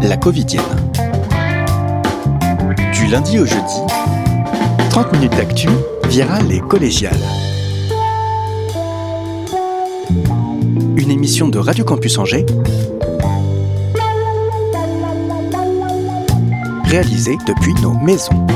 La Covidienne. Du lundi au jeudi, 30 minutes d'actu, virale et collégiale. Une émission de Radio Campus Angers, réalisée depuis nos maisons.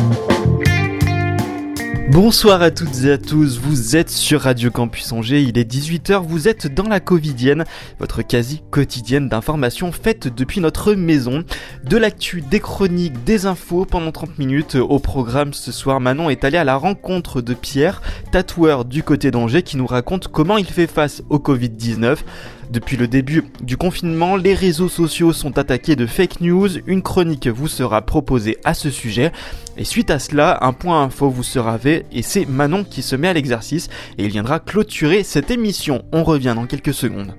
Bonsoir à toutes et à tous, vous êtes sur Radio Campus Angers, il est 18h, vous êtes dans la Covidienne, votre quasi quotidienne d'informations faites depuis notre maison. De l'actu, des chroniques, des infos pendant 30 minutes. Au programme ce soir, Manon est allée à la rencontre de Pierre, tatoueur du côté d'Angers, qui nous raconte comment il fait face au Covid-19. Depuis le début du confinement, les réseaux sociaux sont attaqués de fake news. Une chronique vous sera proposée à ce sujet. Et suite à cela, un point info vous sera fait et c'est Manon qui se met à l'exercice et il viendra clôturer cette émission. On revient dans quelques secondes.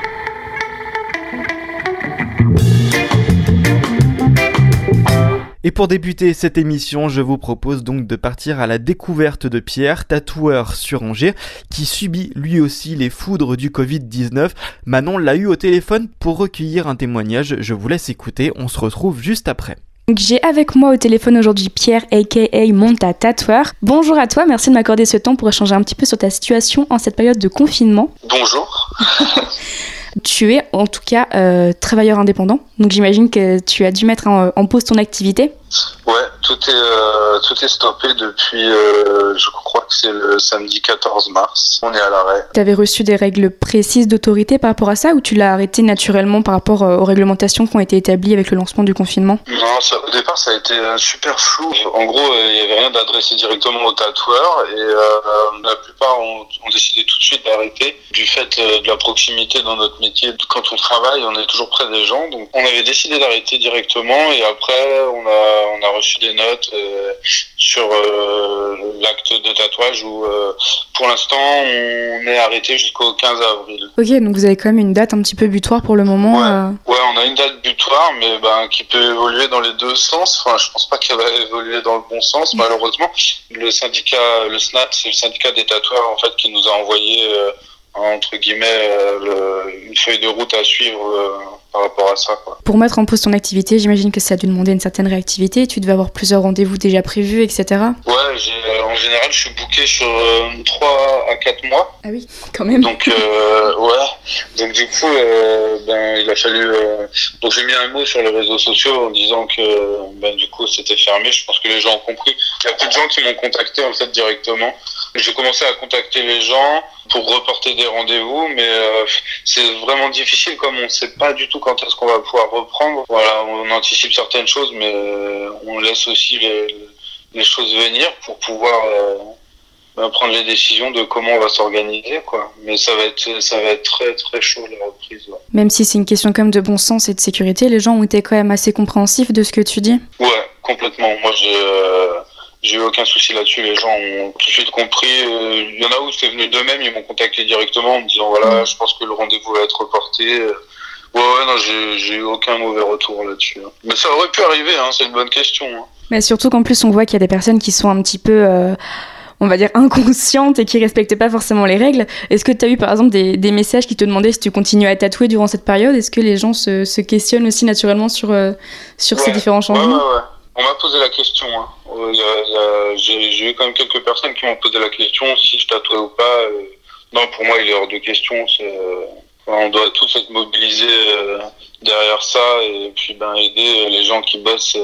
Et pour débuter cette émission, je vous propose donc de partir à la découverte de Pierre, tatoueur sur Angers, qui subit lui aussi les foudres du Covid-19. Manon l'a eu au téléphone pour recueillir un témoignage. Je vous laisse écouter, on se retrouve juste après. Donc j'ai avec moi au téléphone aujourd'hui Pierre, a.k.a. Monta tatoueur. Bonjour à toi, merci de m'accorder ce temps pour échanger un petit peu sur ta situation en cette période de confinement. Bonjour. Tu es en tout cas travailleur indépendant, donc j'imagine que tu as dû mettre en pause ton activité. Ouais, tout est stoppé depuis, je crois que c'est le samedi 14 mars. On est à l'arrêt. Tu avais reçu des règles précises d'autorité par rapport à ça ou tu l'as arrêté naturellement par rapport aux réglementations qui ont été établies avec le lancement du confinement ? Non, au départ ça a été super flou. En gros, il n'y avait rien d'adressé directement aux tatoueurs et la plupart ont décidé tout de suite d'arrêter du fait de la proximité dans notre métier. Quand on travaille, on est toujours près des gens, donc on avait décidé d'arrêter directement et après on a reçu des notes sur l'acte de tatouage où pour l'instant on est arrêté jusqu'au 15 avril. Ok, donc vous avez quand même une date un petit peu butoir pour le moment. Ouais, on a une date butoir mais qui peut évoluer dans les deux sens. Enfin, je pense pas qu'elle va évoluer dans le bon sens malheureusement. Le syndicat, le SNAT, c'est le syndicat des tatoueurs en fait qui nous a envoyé entre guillemets une feuille de route à suivre par rapport à ça, quoi. Pour mettre en pause ton activité, j'imagine que ça a dû demander une certaine réactivité. Tu devais avoir plusieurs rendez-vous déjà prévus, etc. Ouais, en général, je suis booké sur 3 à 4 mois. Ah oui, quand même. Donc, ouais. Donc, du coup, il a fallu... Donc, j'ai mis un mot sur les réseaux sociaux en disant que, du coup, c'était fermé. Je pense que les gens ont compris. Il y a peu de gens qui m'ont contacté, en fait, directement. J'ai commencé à contacter les gens pour reporter des rendez-vous, mais c'est vraiment difficile comme on ne sait pas du tout quand est-ce qu'on va pouvoir reprendre. Voilà, on anticipe certaines choses, mais on laisse aussi les choses venir pour pouvoir prendre les décisions de comment on va s'organiser, quoi. Mais ça va être très très chaud la reprise. Ouais. Même si c'est une question quand même de bon sens et de sécurité, les gens ont été quand même assez compréhensifs de ce que tu dis. Ouais, complètement. Moi j'ai eu aucun souci là-dessus, les gens ont tout de suite compris. Il y en a où c'est venu d'eux-mêmes, ils m'ont contacté directement en me disant voilà, je pense que le rendez-vous va être reporté. Ouais, non, j'ai eu aucun mauvais retour là-dessus. Mais ça aurait pu arriver, c'est une bonne question. Mais surtout qu'en plus on voit qu'il y a des personnes qui sont un petit peu, on va dire, inconscientes et qui respectent pas forcément les règles. Est-ce que tu as eu par exemple des messages qui te demandaient si tu continues à tatouer durant cette période ? Est-ce que les gens se questionnent aussi naturellement sur ces différents changements ? Ouais. On m'a posé la question. J'ai eu quand même quelques personnes qui m'ont posé la question si je tatouais ou pas. Non, pour moi, il est hors de question. On doit tous être mobilisés derrière ça et puis aider les gens qui bossent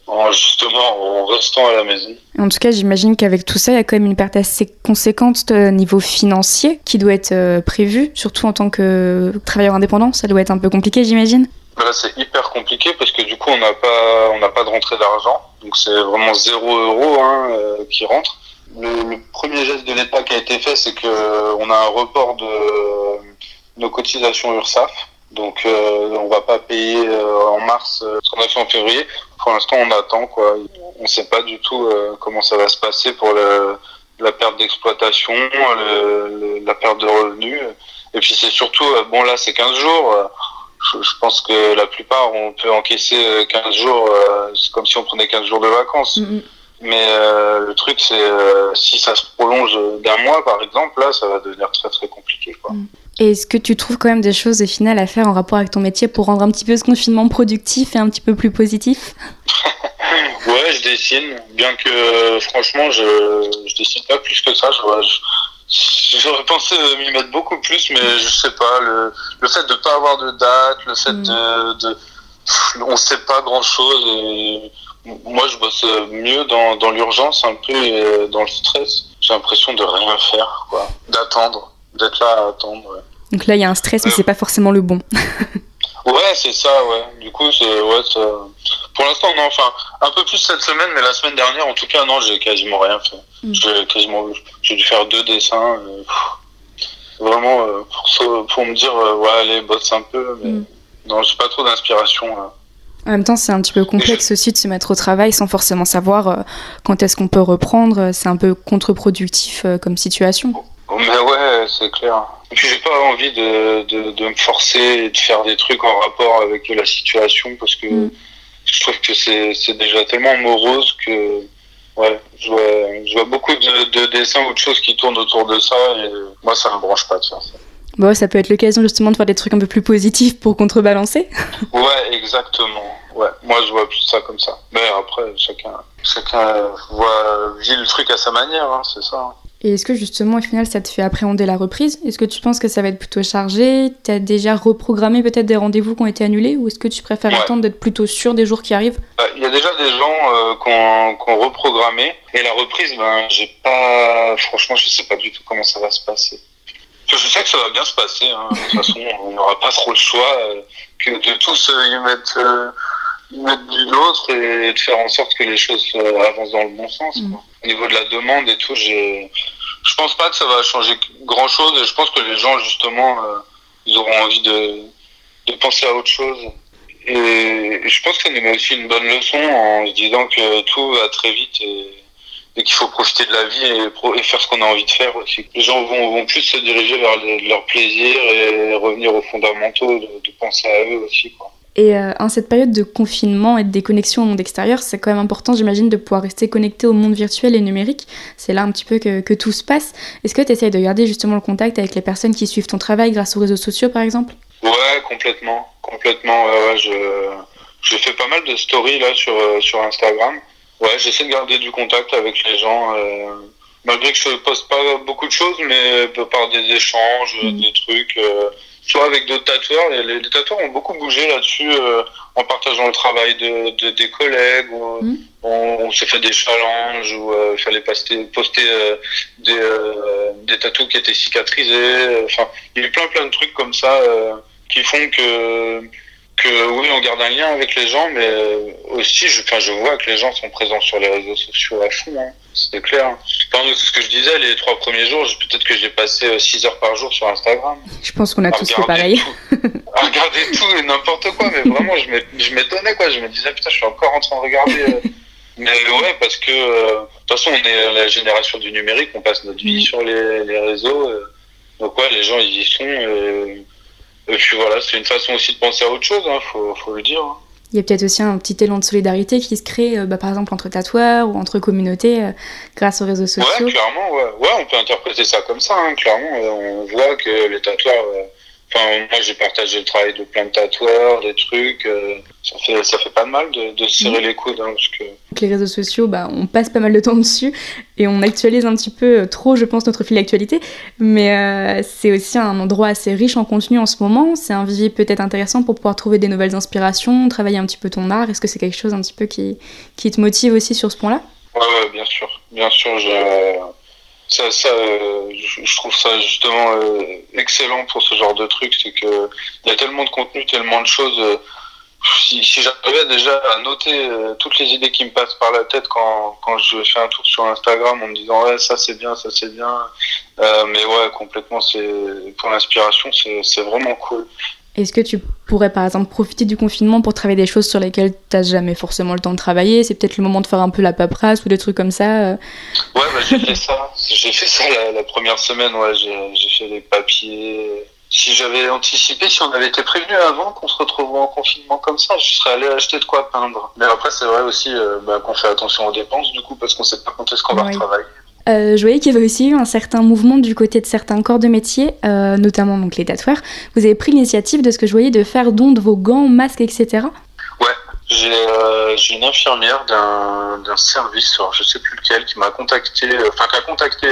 en restant à la maison. En tout cas, j'imagine qu'avec tout ça, il y a quand même une perte assez conséquente niveau financier qui doit être prévue, surtout en tant que travailleur indépendant. Ça doit être un peu compliqué, j'imagine. Là, c'est hyper compliqué parce que du coup, on n'a pas de rentrée d'argent. Donc, c'est vraiment 0 € qui rentre. Le premier geste de l'État qui a été fait, c'est qu'on a un report de nos cotisations URSSAF. Donc, on va pas payer en mars ce qu'on a fait en février. Pour l'instant, on attend, quoi. On sait pas du tout comment ça va se passer pour la perte d'exploitation, la perte de revenus. Et puis, c'est surtout, là, c'est 15 jours. Je pense que la plupart, on peut encaisser 15 jours, c'est comme si on prenait 15 jours de vacances. Mais le truc, c'est si ça se prolonge d'un mois, par exemple, là, ça va devenir très très compliqué, quoi. Et est-ce que tu trouves quand même des choses au final à faire en rapport avec ton métier pour rendre un petit peu ce confinement productif et un petit peu plus positif? Ouais, je dessine, bien que franchement, je dessine pas plus que ça. J'aurais pensé m'y mettre beaucoup plus, mais je sais pas. Le fait de pas avoir de date, le fait on sait pas grand chose. Moi, je bosse mieux dans l'urgence un peu et dans le stress. J'ai l'impression de rien faire, quoi. D'attendre, d'être là à attendre. Ouais. Donc là, il y a un stress, mais c'est pas forcément le bon. Ouais, c'est ça, ouais. Du coup, ça... Pour l'instant, non. Enfin, un peu plus cette semaine, mais la semaine dernière, en tout cas, non, j'ai quasiment rien fait. J'ai dû faire 2 dessins. Vraiment, pour me dire, ouais, allez, bosse un peu. Mais non, j'ai pas trop d'inspiration. En même temps, c'est un petit peu complexe aussi de se mettre au travail sans forcément savoir quand est-ce qu'on peut reprendre. C'est un peu contre-productif comme situation. Mais ouais, c'est clair. Et puis j'ai pas envie de me forcer et de faire des trucs en rapport avec la situation parce que je trouve que c'est déjà tellement morose que ouais, je vois beaucoup de dessins ou de choses qui tournent autour de ça et moi ça me branche pas de faire ça. Bon, ça peut être l'occasion justement de faire des trucs un peu plus positifs pour contrebalancer. Ouais, exactement. Ouais, moi je vois plus ça comme ça. Mais après, chacun vit le truc à sa manière, hein, c'est ça. Et est-ce que justement au final ça te fait appréhender la reprise? Est-ce que tu penses que ça va être plutôt chargé? T'as déjà reprogrammé peut-être des rendez-vous qui ont été annulés? Ou est-ce que tu préfères attendre d'être plutôt sûr des jours qui arrivent? Il y a déjà des gens qui ont reprogrammé. Et la reprise, franchement, je sais pas du tout comment ça va se passer. Je sais que ça va bien se passer, hein. De toute façon, on n'aura pas trop le choix que de tous y mettre du nôtre et de faire en sorte que les choses avancent dans le bon sens. Quoi. Au niveau de la demande et tout, je pense pas que ça va changer grand chose et je pense que les gens, justement, ils auront envie de penser à autre chose. Et je pense que ça nous met aussi une bonne leçon en se disant que tout va très vite et qu'il faut profiter de la vie et faire ce qu'on a envie de faire aussi. Les gens vont plus se diriger vers leur plaisir et revenir aux fondamentaux, de penser à eux aussi, quoi. Et en cette période de confinement et de déconnexion au monde extérieur, c'est quand même important, j'imagine, de pouvoir rester connecté au monde virtuel et numérique. C'est là un petit peu que tout se passe. Est-ce que tu essayes de garder justement le contact avec les personnes qui suivent ton travail grâce aux réseaux sociaux, par exemple? Ouais, complètement. Ouais, j'ai fait pas mal de stories là sur Instagram. Ouais, j'essaie de garder du contact avec les gens, malgré que je poste pas beaucoup de choses, mais par des échanges, des trucs... soit avec d'autres tatoueurs, les tatoueurs ont beaucoup bougé là-dessus en partageant le travail des collègues, où on s'est fait des challenges, où il fallait poster des tatous qui étaient cicatrisés. Enfin, il y a eu plein de trucs comme ça qui font que oui, on garde un lien avec les gens, mais aussi, je vois que les gens sont présents sur les réseaux sociaux à fond, hein, c'est clair. Par exemple, ce que je disais, les 3 premiers jours, peut-être que j'ai passé 6 heures par jour sur Instagram. Je pense qu'on a tous fait pareil. À regarder tout et n'importe quoi, mais vraiment, je m'étonnais, quoi. Je me disais, putain, je suis encore en train de regarder. Mais ouais, parce que, de toute façon, on est la génération du numérique, on passe notre vie sur les réseaux. Donc ouais, les gens, ils y sont. Et puis voilà, c'est une façon aussi de penser à autre chose, hein, faut le dire. Hein. Il y a peut-être aussi un petit élan de solidarité qui se crée, par exemple, entre tatoueurs ou entre communautés grâce aux réseaux sociaux. Ouais, clairement, ouais, on peut interpréter ça comme ça, hein, clairement. On voit que les tatoueurs... moi, j'ai partagé le travail de plein de tatoueurs, des trucs. Ça fait pas de mal de se serrer les coudes. Hein, parce que... Donc, les réseaux sociaux, on passe pas mal de temps dessus et on actualise un petit peu trop, je pense, notre fil d'actualité. Mais c'est aussi un endroit assez riche en contenu en ce moment. C'est un vivier peut-être intéressant pour pouvoir trouver des nouvelles inspirations, travailler un petit peu ton art. Est-ce que c'est quelque chose un petit peu qui te motive aussi sur ce point-là? Ouais, bien sûr. Bien sûr, je trouve ça justement excellent pour ce genre de truc, c'est que il y a tellement de contenu, tellement de choses. Si j'arrivais déjà à noter toutes les idées qui me passent par la tête quand je fais un tour sur Instagram en me disant ouais, ça c'est bien, mais ouais, complètement, pour l'inspiration, c'est vraiment cool. Est-ce que tu pourrais par exemple profiter du confinement pour travailler des choses sur lesquelles t'as jamais forcément le temps de travailler? C'est peut-être le moment de faire un peu la paperasse ou des trucs comme ça Ouais, j'ai fait ça. J'ai fait ça la première semaine, ouais, j'ai fait les papiers. si j'avais anticipé, si on avait été prévenu avant qu'on se retrouve en confinement comme ça, je serais allé acheter de quoi peindre. Mais après, c'est vrai aussi qu'on fait attention aux dépenses, du coup, parce qu'on sait pas quand est-ce qu'on va retravailler. Je voyais qu'il y avait aussi eu un certain mouvement du côté de certains corps de métier, notamment donc les tatoueurs. Vous avez pris l'initiative de ce que je voyais de faire don de vos gants, masques, etc. Ouais, j'ai une infirmière d'un service, alors je sais plus lequel, qui m'a contacté, qui a contacté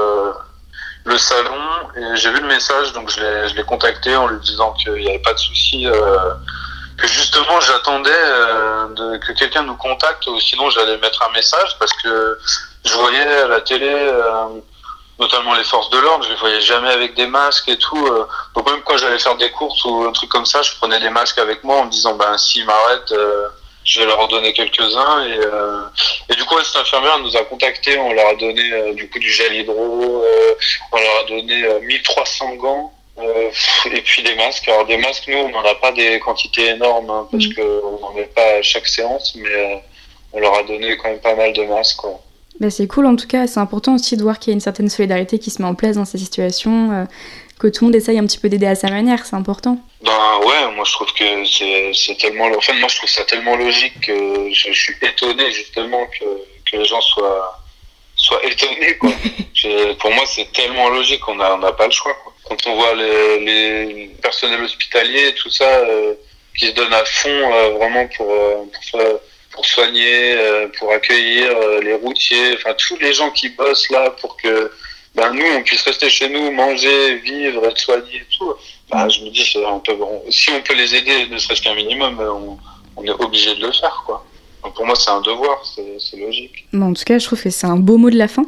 le salon, et j'ai vu le message, donc je l'ai contacté en lui disant qu'il n'y avait pas de souci, que justement j'attendais que quelqu'un nous contacte, ou sinon j'allais mettre un message, parce que je voyais à la télé, notamment les forces de l'ordre, je les voyais jamais avec des masques et tout, donc même quand j'allais faire des courses ou un truc comme ça, je prenais des masques avec moi en me disant s'ils m'arrêtent, je vais leur en donner quelques-uns, et du coup cette infirmière nous a contactés, on leur a donné du coup du gel hydro, on leur a donné 1300 gants, et puis des masques. Alors des masques, nous on n'en a pas des quantités énormes, parce qu'on n'en met pas à chaque séance, mais on leur a donné quand même pas mal de masques, quoi. C'est cool, en tout cas c'est important aussi de voir qu'il y a une certaine solidarité qui se met en place dans ces situations, que tout le monde essaye un petit peu d'aider à sa manière, c'est important. Ouais, moi je trouve que c'est tellement... Enfin, moi je trouve ça tellement logique que je suis étonné justement que les gens soient étonnés, quoi. Pour moi c'est tellement logique, on n'a pas le choix, quoi. Quand on voit les personnels hospitaliers et tout ça qui se donnent à fond vraiment pour soigner, pour accueillir les routiers, enfin tous les gens qui bossent là pour que nous on puisse rester chez nous, manger, vivre, être soigné et tout. Je me dis si on peut les aider, ne serait-ce qu'un minimum, on est obligé de le faire, quoi. Donc pour moi c'est un devoir, c'est logique. En tout cas je trouve que c'est un beau mot de la fin.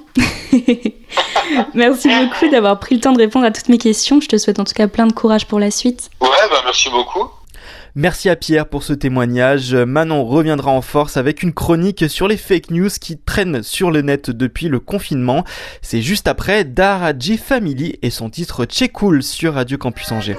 Merci beaucoup d'avoir pris le temps de répondre à toutes mes questions. Je te souhaite en tout cas plein de courage pour la suite. Ouais, merci beaucoup. Merci à Pierre pour ce témoignage. Manon reviendra en force avec une chronique sur les fake news qui traînent sur le net depuis le confinement. C'est juste après Daraji Family et son titre Tchekoul sur Radio Campus Angers.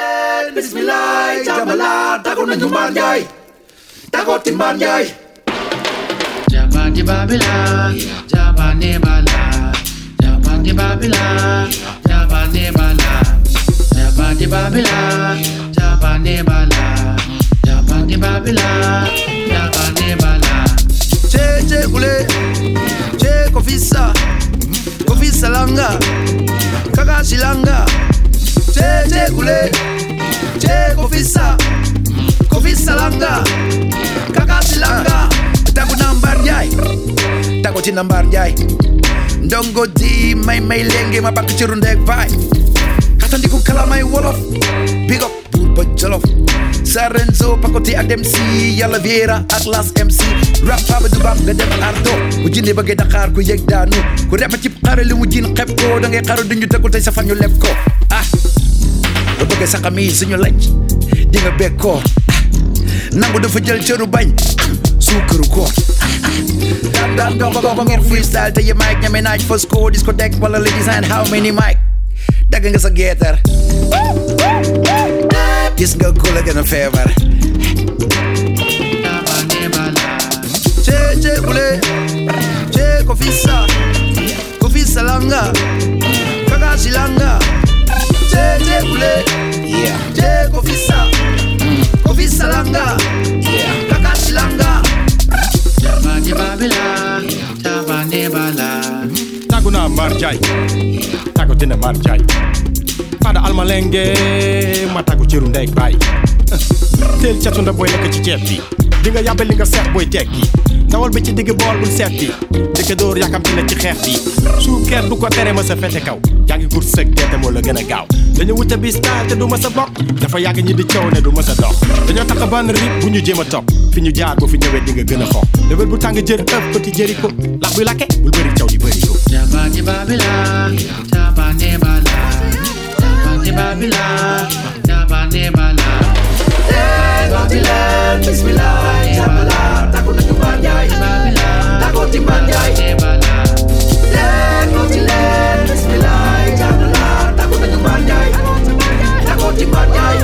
Che kule, che kofisa langa, kakashi langa. Che kule, che kofisa langa, kakashi langa. Taku nambar jai, taku chi nambar jai. Ndongo di mai lenge ma bak chirundek vai. Katandi ku kala mai wolof, big up Purba Jolof. Sarenzo pakoti ak dem si Yalla Viera ak Las MC. Rap baba du bam nga dem ardo ku jinde bëgg Dakar ku yegg daanu ku rap ci xare li mu jin xeb ko da ngay xaru duñu tegul tay sa fañu leb ko ba bëgg sa xami suñu lacc di nga bekko nangu dafa jël cëru bañ suukaru ko dam go ngeen freestyle te ye mic ñame naaj fa score discotheque wala ladies and how many mic dag nga sa getter gis nga ko la gën a feebar che kule che kofisa langa kakashi langa che kule che kofisa langa kakashi langa jabani babila taguna marjay tagotina marjay pada almalenge matagu ciru ndek bay tel chatunda boy nek ci ceeb bi di nga yabel li nga seex boy tekki dawal ba ci digg bool bul setti dëkk door yakam ci ci xeex bi su ker du ko tere ma sa fete kaw yaa ngi gur sëg gerte moo la gën a gaaw dañu wuta bis taal te du ma sa bokk dafa yàgg ñi di coow ne du ma sa dox dañoo tax ban rib bu ñu jéem a topp fi ñu jaar bu fi ñëwee di nga gën a xoox level bu tàng jër ëpp petit jëri ko lax bi lakke bul bëri caw di bëri ko jabani babila Babylon, Bismillah, Jabala, Takuna Tumanjai, Takoti Manjai, Takoti Bismillah, Jabala, Takuna Tumanjai, Takoti Manjai,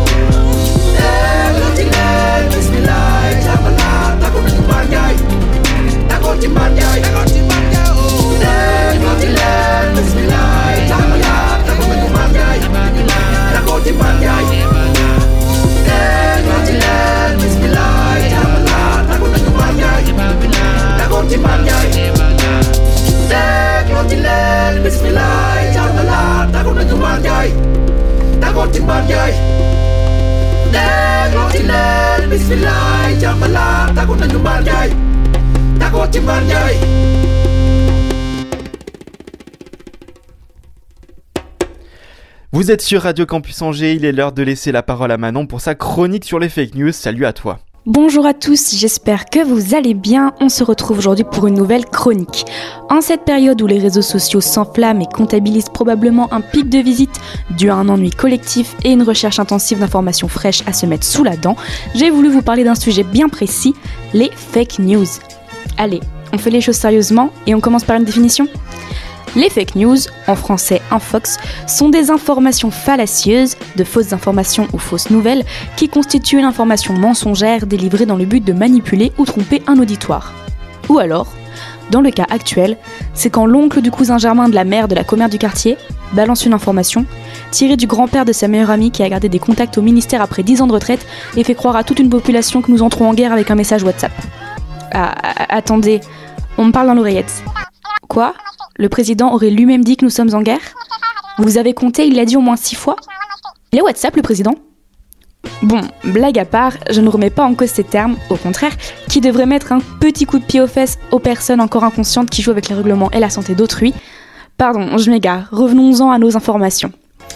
Takoti Bismillah, Jabala, Takuna Tumanjai, Takoti Manjai, Takoti Bismillah, Jabala, Takuna Tumanjai, Takoti Tego Inel Bismillah Jamala Tako na nyumba jai Tako timba jai. Vous êtes sur Radio Campus Angers, il est l'heure de laisser la parole à Manon pour sa chronique sur les fake news. Salut à toi. Bonjour à tous, j'espère que vous allez bien. On se retrouve aujourd'hui pour une nouvelle chronique. En cette période où les réseaux sociaux s'enflamment et comptabilisent probablement un pic de visite dû à un ennui collectif et une recherche intensive d'informations fraîches à se mettre sous la dent, j'ai voulu vous parler d'un sujet bien précis, les fake news. Allez, on fait les choses sérieusement et on commence par une définition ? Les fake news, en français infox, sont des informations fallacieuses, de fausses informations ou fausses nouvelles, qui constituent une information mensongère délivrée dans le but de manipuler ou tromper un auditoire. Ou alors, dans le cas actuel, c'est quand l'oncle du cousin germain de la mère de la commère du quartier balance une information, tirée du grand-père de sa meilleure amie qui a gardé des contacts au ministère après 10 ans de retraite et fait croire à toute une population que nous entrons en guerre avec un message WhatsApp. Ah, attendez, on me parle dans l'oreillette. Quoi ? Le président aurait lui-même dit que nous sommes en guerre ? Vous avez compté, il l'a dit au moins 6 fois ? Il est WhatsApp, le président ? Bon, blague à part, je ne remets pas en cause ces termes, au contraire, qui devraient mettre un petit coup de pied aux fesses aux personnes encore inconscientes qui jouent avec les règlements et la santé d'autrui. Pardon, je m'égare, revenons-en à nos informations.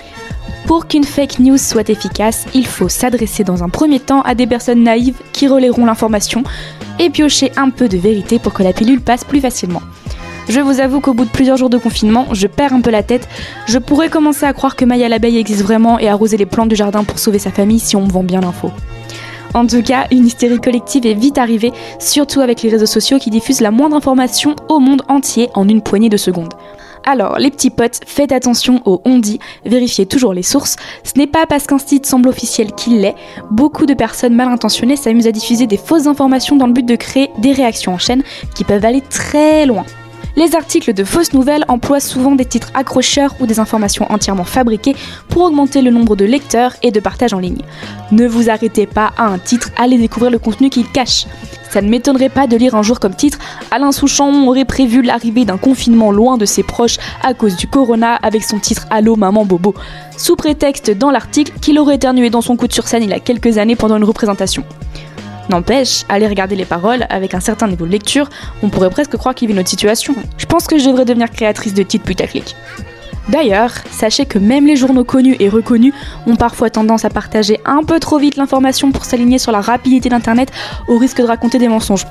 Pour qu'une fake news soit efficace, il faut s'adresser dans un premier temps à des personnes naïves qui relayeront l'information et piocher un peu de vérité pour que la pilule passe plus facilement. Je vous avoue qu'au bout de plusieurs jours de confinement, je perds un peu la tête. Je pourrais commencer à croire que Maya l'abeille existe vraiment et arroser les plantes du jardin pour sauver sa famille si on me vend bien l'info. En tout cas, une hystérie collective est vite arrivée, surtout avec les réseaux sociaux qui diffusent la moindre information au monde entier en une poignée de secondes. Alors, les petits potes, faites attention au on-dit, vérifiez toujours les sources. Ce n'est pas parce qu'un site semble officiel qu'il l'est. Beaucoup de personnes mal intentionnées s'amusent à diffuser des fausses informations dans le but de créer des réactions en chaîne qui peuvent aller très loin. Les articles de fausses nouvelles emploient souvent des titres accrocheurs ou des informations entièrement fabriquées pour augmenter le nombre de lecteurs et de partages en ligne. Ne vous arrêtez pas à un titre, allez découvrir le contenu qu'il cache. Ça ne m'étonnerait pas de lire un jour comme titre « Alain Souchon aurait prévu l'arrivée d'un confinement loin de ses proches à cause du corona avec son titre « Allô maman bobo », sous prétexte dans l'article qu'il aurait éternué dans son coude sur scène il y a quelques années pendant une représentation. N'empêche, allez regarder les paroles, avec un certain niveau de lecture, on pourrait presque croire qu'il vit notre situation. Je pense que je devrais devenir créatrice de titres putaclic. D'ailleurs, sachez que même les journaux connus et reconnus ont parfois tendance à partager un peu trop vite l'information pour s'aligner sur la rapidité d'internet au risque de raconter des mensonges.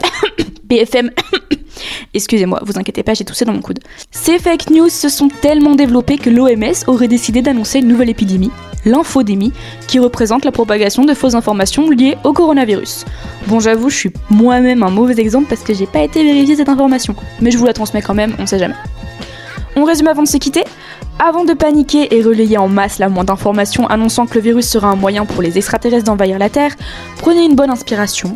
BFM. Excusez-moi, vous inquiétez pas, j'ai toussé dans mon coude. Ces fake news se sont tellement développées que l'OMS aurait décidé d'annoncer une nouvelle épidémie, l'infodémie, qui représente la propagation de fausses informations liées au coronavirus. Bon, j'avoue, je suis moi-même un mauvais exemple parce que j'ai pas été vérifier cette information, mais je vous la transmets quand même, on sait jamais. On résume avant de se quitter ? Avant de paniquer et relayer en masse la moindre information annonçant que le virus sera un moyen pour les extraterrestres d'envahir la Terre, prenez une bonne inspiration,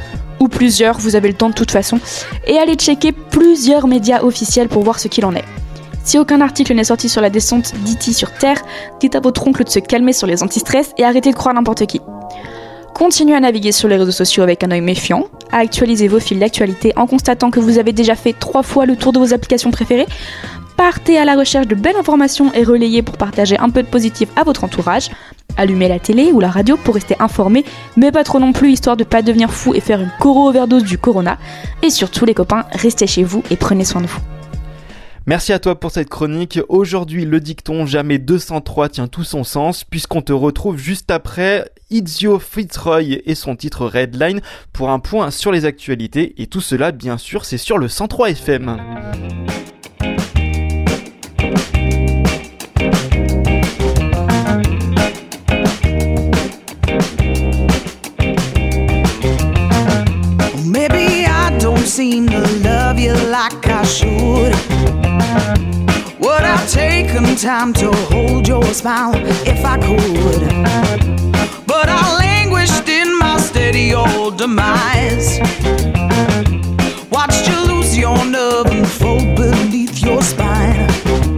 ou plusieurs, vous avez le temps de toute façon, et allez checker plusieurs médias officiels pour voir ce qu'il en est. Si aucun article n'est sorti sur la descente d'E.T. sur Terre, dites à votre oncle de se calmer sur les antistress et arrêtez de croire n'importe qui. Continuez à naviguer sur les réseaux sociaux avec un œil méfiant, à actualiser vos fils d'actualité en constatant que vous avez déjà fait 3 fois le tour de vos applications préférées. Partez à la recherche de belles informations et relayez pour partager un peu de positif à votre entourage. Allumez la télé ou la radio pour rester informé, mais pas trop non plus, histoire de pas devenir fou et faire une overdose du corona. Et surtout les copains, restez chez vous et prenez soin de vous. Merci à toi pour cette chronique. Aujourd'hui, le dicton jamais 203 tient tout son sens, puisqu'on te retrouve juste après Itzio Fitzroy et son titre Redline pour un point sur les actualités. Et tout cela, bien sûr, c'est sur le 103 FM. Seem to love you like I should. Would have taken time to hold your smile if I could, but I languished in my steady old demise. Watched you lose your nerve and fall beneath your spine.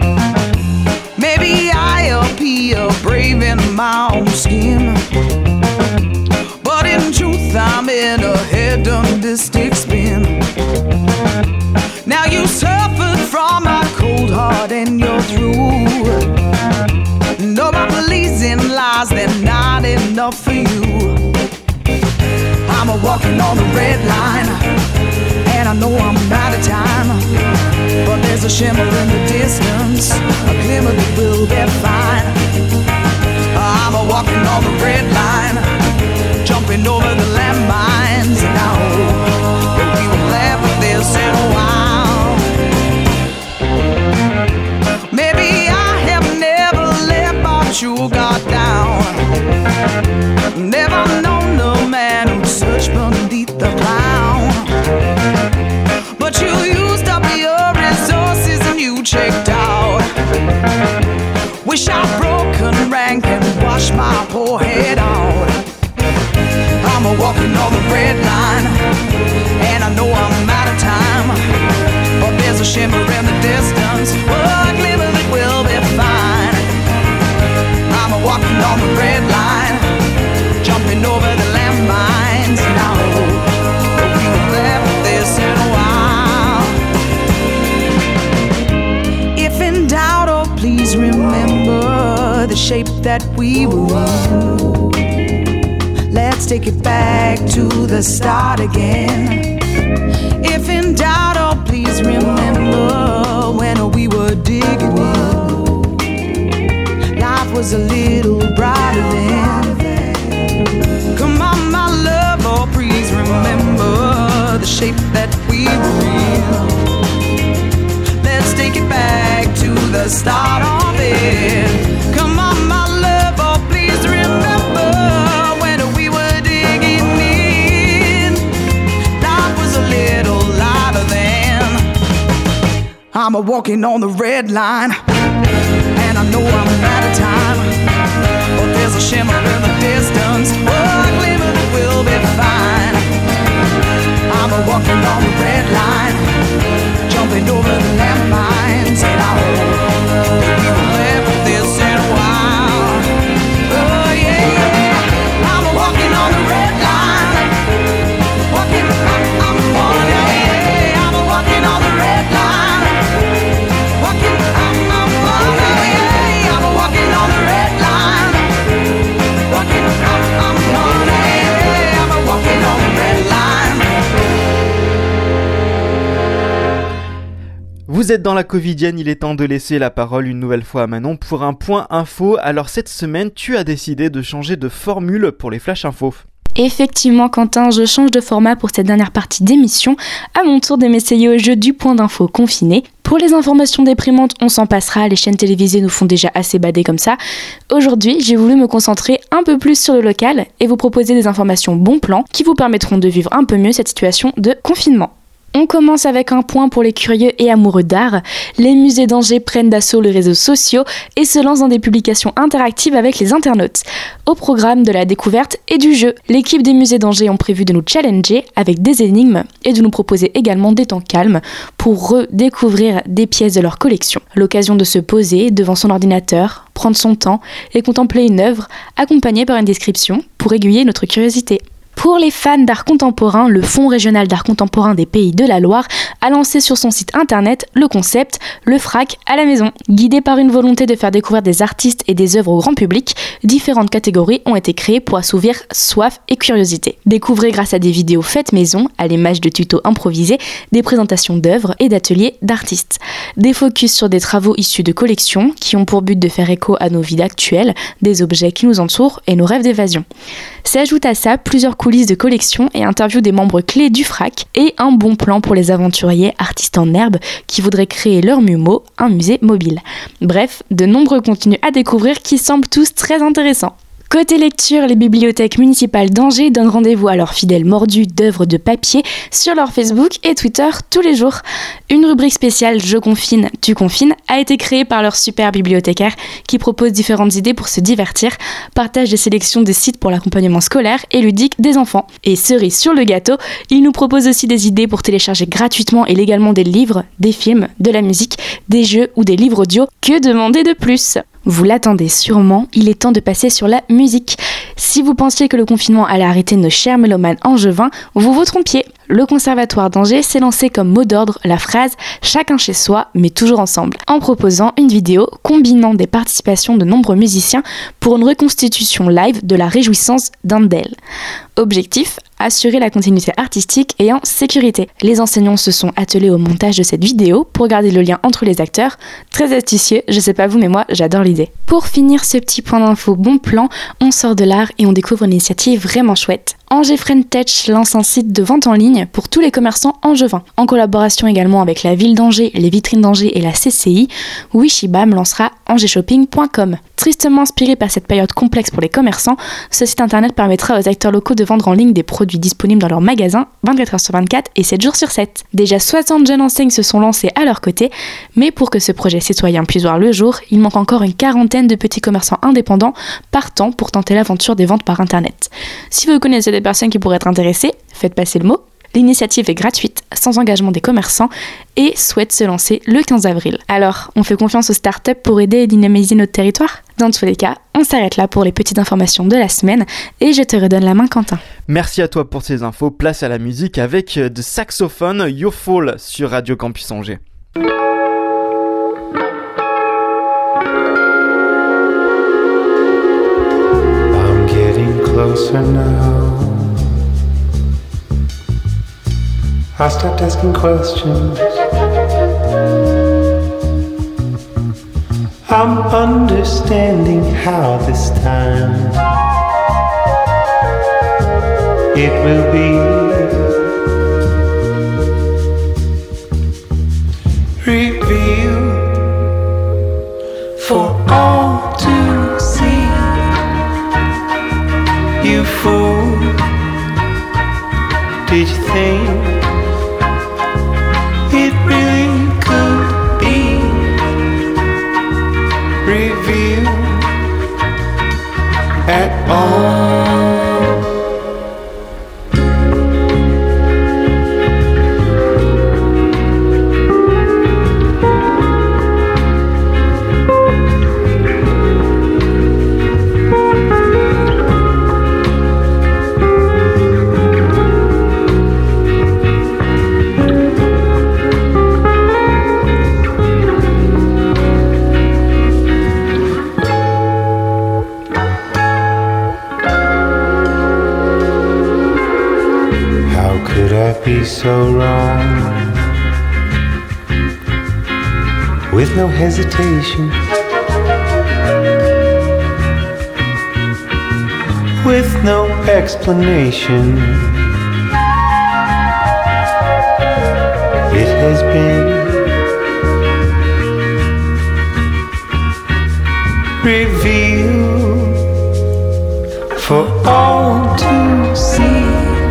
Maybe I appear brave in my own skin, but in truth I'm in a hedonistic spin. Now you suffered from my cold heart and you're through. No more pleasing lies, they're not enough for you. I'm walking on the red line, and I know I'm out of time, but there's a shimmer in the distance, a glimmer that will be fine. I'm walking on the red line, jumping over the landmines, and I hope that we will laugh at this in a while. Maybe I have never let my true guard down, never known the man who searched beneath the clown. But you used up your resources and you checked out. Wish I'd broken rank and washed my poor head out. I'm walking on the red line, and I know I'm out of time, but there's a shimmer in the distance, a glimmer that will be fine. I'm walking on the red line, jumping over the landmines, and I hope that we will laugh at this in a while. If in doubt, oh please remember the shape that we were in. Let's take it back to the start again. If in doubt, oh please remember when we were digging in. Life was a little brighter then. Come on, my love, oh please remember the shape that we were in. Let's take it back to the start of it. Come on, my love, oh please remember. I'm walking on the red line, and I know I'm out of time, but there's a shimmer in the distance, a glimmer that will be fine. I'm walking on the red line, jumping over the landmines, and I hope that we will laugh at this in a while. Oh yeah, yeah. I'm walking on the red line, walking, I'm walking, yeah, I'm walking on the red line. Vous êtes dans la Covidienne, il est temps de laisser la parole une nouvelle fois à Manon pour un point info. Alors cette semaine, tu as décidé de changer de formule pour les flash infos. Effectivement Quentin, je change de format pour cette dernière partie d'émission. À mon tour de m'essayer au jeu du point d'info confiné. Pour les informations déprimantes, on s'en passera, les chaînes télévisées nous font déjà assez bader comme ça. Aujourd'hui, j'ai voulu me concentrer un peu plus sur le local et vous proposer des informations bon plan qui vous permettront de vivre un peu mieux cette situation de confinement. On commence avec un point pour les curieux et amoureux d'art. Les musées d'Angers prennent d'assaut les réseaux sociaux et se lancent dans des publications interactives avec les internautes. Au programme de la découverte et du jeu, l'équipe des musées d'Angers ont prévu de nous challenger avec des énigmes et de nous proposer également des temps calmes pour redécouvrir des pièces de leur collection. L'occasion de se poser devant son ordinateur, prendre son temps et contempler une œuvre accompagnée par une description pour aiguiller notre curiosité. Pour les fans d'art contemporain, le Fonds régional d'art contemporain des Pays de la Loire a lancé sur son site internet le concept « Le FRAC à la maison ». Guidé par une volonté de faire découvrir des artistes et des œuvres au grand public, différentes catégories ont été créées pour assouvir soif et curiosité. Découvrez grâce à des vidéos faites maison, à l'image de tutos improvisés, des présentations d'œuvres et d'ateliers d'artistes. Des focus sur des travaux issus de collections qui ont pour but de faire écho à nos vies actuelles, des objets qui nous entourent et nos rêves d'évasion. S'ajoute à ça plusieurs coulisses de collection et interviews des membres clés du FRAC et un bon plan pour les aventuriers artistes en herbe qui voudraient créer leur MUMO, un musée mobile. Bref, de nombreux contenus à découvrir qui semblent tous très intéressants. Côté lecture, les bibliothèques municipales d'Angers donnent rendez-vous à leurs fidèles mordus d'œuvres de papier sur leur Facebook et Twitter tous les jours. Une rubrique spéciale « Je confine, tu confines » a été créée par leurs super bibliothécaires qui proposent différentes idées pour se divertir, partagent des sélections de sites pour l'accompagnement scolaire et ludique des enfants. Et cerise sur le gâteau, ils nous proposent aussi des idées pour télécharger gratuitement et légalement des livres, des films, de la musique, des jeux ou des livres audio. Que demander de plus ? Vous l'attendez sûrement, il est temps de passer sur la musique. Si vous pensiez que le confinement allait arrêter nos chers mélomanes angevins, vous vous trompiez. Le Conservatoire d'Angers s'est lancé comme mot d'ordre la phrase « Chacun chez soi, mais toujours ensemble » en proposant une vidéo combinant des participations de nombreux musiciens pour une reconstitution live de la réjouissance d'Handel. Objectif, assurer la continuité artistique et en sécurité. Les enseignants se sont attelés au montage de cette vidéo pour garder le lien entre les acteurs. Très astucieux, je sais pas vous, mais moi j'adore l'idée. Pour finir ce petit point d'info bon plan, on sort de l'art et on découvre une initiative vraiment chouette. Angers Friend-Tech lance un site de vente en ligne pour tous les commerçants angevins. En collaboration également avec la ville d'Angers, les vitrines d'Angers et la CCI, Wishibam lancera angershopping.com. Tristement inspiré par cette période complexe pour les commerçants, ce site internet permettra aux acteurs locaux de vendre en ligne des produits disponibles dans leurs magasins 24h/24 et 7 jours sur 7. Déjà 60 jeunes enseignes se sont lancées à leur côté, mais pour que ce projet citoyen puisse voir le jour, il manque encore une quarantaine de petits commerçants indépendants partant pour tenter l'aventure des ventes par internet. Si vous connaissez des personnes qui pourraient être intéressées, faites passer le mot. L'initiative est gratuite, sans engagement des commerçants et souhaite se lancer le 15 avril. Alors, on fait confiance aux startups pour aider et dynamiser notre territoire ? Dans tous les cas, on s'arrête là pour les petites informations de la semaine et je te redonne la main, Quentin. Merci à toi pour ces infos. Place à la musique avec de saxophone You Fall sur Radio Campus Angers. I'm getting closer now. I stopped asking questions. I'm understanding how this time it will be. Revealed for all to see. You fool, did you think it really could be revealed at all? Be so wrong, with no hesitation, with no explanation. It has been revealed for all to see.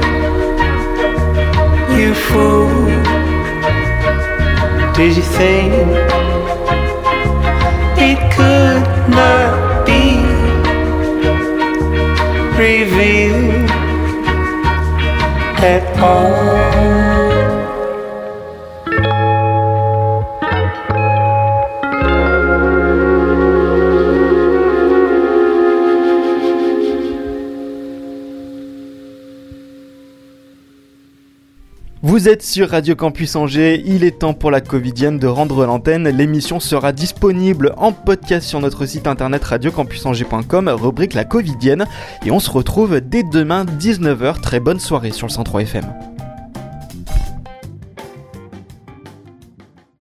You fool, did you think it could not be revealed at all? Vous êtes sur Radio Campus Angers, il est temps pour la Covidienne de rendre l'antenne. L'émission sera disponible en podcast sur notre site internet radiocampusangers.com, rubrique la Covidienne. Et on se retrouve dès demain 19h. Très bonne soirée sur le 103 FM.